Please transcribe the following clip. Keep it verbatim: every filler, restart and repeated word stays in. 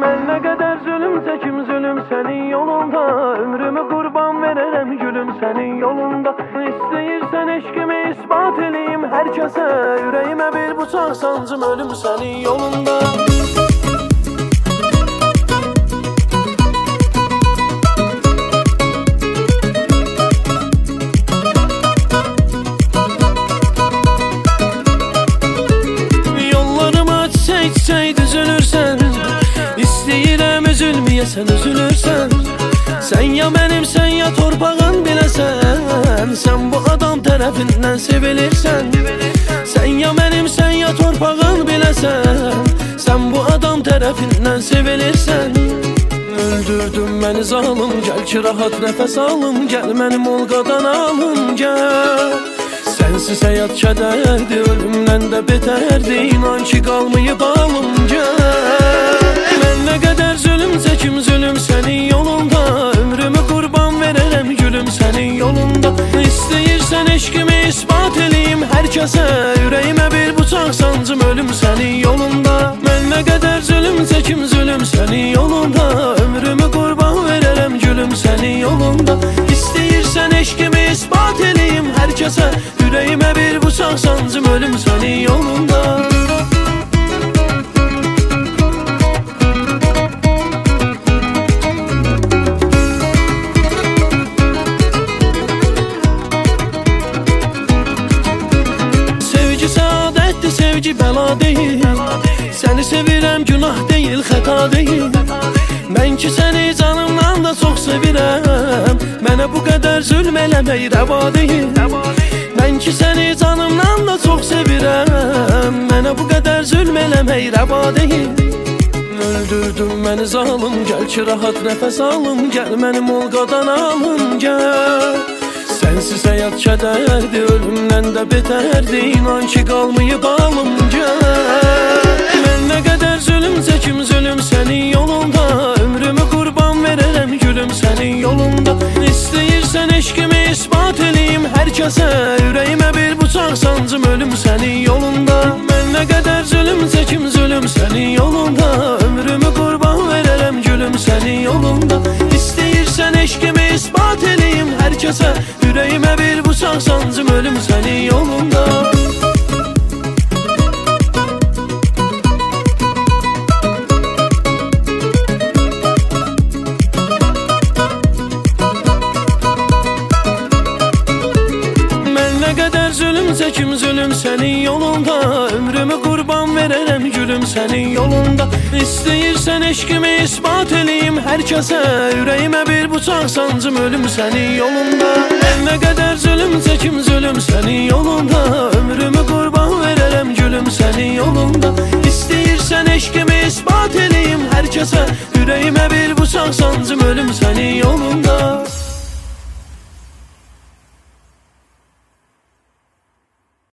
Mən nə qədər zülüm çəkim zülüm sənin yolunda, ömrümü qurban verərəm gülüm sənin yolunda. İstəyirsən eşqimi isbat eləyim hər kəsə, ürəyimə bir bıçaq sancım ölüm sənin yolunda. Çiçək düzülürsən, istəyirəm üzülməyəsən, üzülürsən. Sən ya mənim, sən ya torpağın biləsən, sən bu adam tərəfindən sevilirsən. Sən ya mənim, sən ya torpağın biləsən, sən bu adam tərəfindən sevilirsən. Öldürdün məni zalım, gəl ki rahat nəfəs alım, gəl mənim olqadan alım, gəl. Sənsiz həyat kədərdi, ölümdən də betərdi, inan ki qalmayıb alımca. Mən nə qədər zülüm çəkim zülüm sənin yolunda, ömrümü qurban verərəm gülüm sənin yolunda. İstəyirsən eşqimi isbat eləyim hər kəsə, ürəyimə bir bıçaq sancım ölüm sənin yolunda. Mən nə qədər zülüm çəkim zülüm sənin yolunda, ömrümü qurban verərəm gülüm sənin yolunda. İstəyirsən eşqimi isbat eləyim hər kəsə, ürəyimə bir bıçaq sancım ölüm sənin yolunda. Sevgi səadətdir, sevgi bəla deyil, səni sevirəm günah deyil, xəta deyil. Mən ki səni canımdan da çox sevirəm, mənə bu qədər zülm eləmək rəva deyil. Mən ki səni canımdan da çox sevirəm, mənə bu qədər zülm eləmək rəva deyil. Öldürdün məni zalım, gəl ki rahat nəfəs alım, gəl mənim olqadan alım, gəl. Sənsiz həyat kədərdi, ölümdən də betərdi, inan ki qalmayıb alım, gəl. Mən nə qədər zülüm çəkim zülüm sənin yolunda, ömrümü qurban verərəm gülüm sənin yolunda. İstəyirsən eşqimi isbat eləyim hər kəsə, ürəyimə bir bıçaq sancım ölüm sənin yolunda. Mən nə qədər zülüm çəkim zülüm sənin yolunda, ömrümü qurban verərəm gülüm sənin yolunda. İstəyirsən eşqimi isbat eləyim hər kəsə, ürəyimə bir bıçaq sancım ölüm sənin yolunda. Zülüm çəkim zülüm sənin yolunda, ömrümü qurban verərəm gülüm sənin yolunda. İstəyirsən eşqimi isbat eləyim hər kəsə, ürəyimə bir bıçaq sancım ölüm sənin yolunda. Mən nə qədər zülüm çəkim zülüm sənin yolunda, ömrümü qurban verərəm gülüm sənin yolunda. İstəyirsən eşqimi isbat eləyim hər kəsə, ürəyimə bir bıçaq sancım ölüm sənin yolunda.